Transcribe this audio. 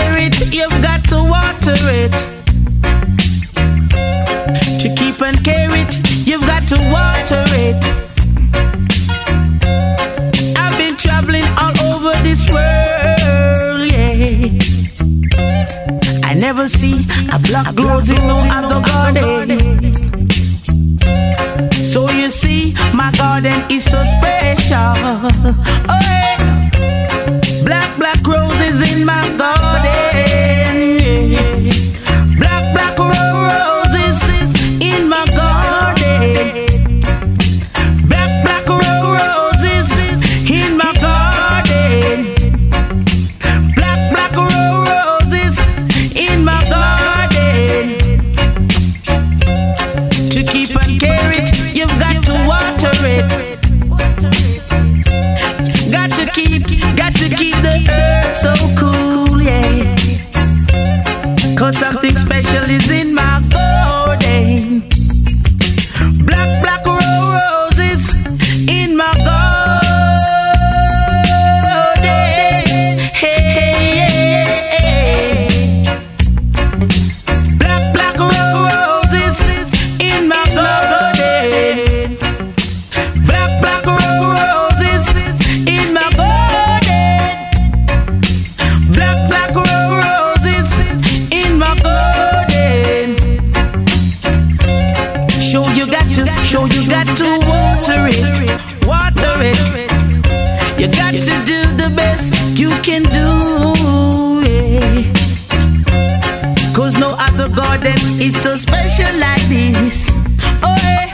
care it, you've got to water it. To keep and care it, you've got to water it. I've been traveling all over this world, yeah. I never see a block grows in no other garden. So you see, my garden is so special. Oh yeah. Black roses in my garden, yeah. Black roses in my garden. Black roses in my garden. Black roses in my garden. To keep and care it, you've got to water it. Got to keep the earth so cool, yeah. 'Cause something special is in my garden. Black roses in my garden. Hey. Black roses in my garden. Black roses in my garden. Black roses in my garden. Show you got to water it. You got to do the best you can do, yeah. 'Cause no other garden is so special like this. Oh yeah.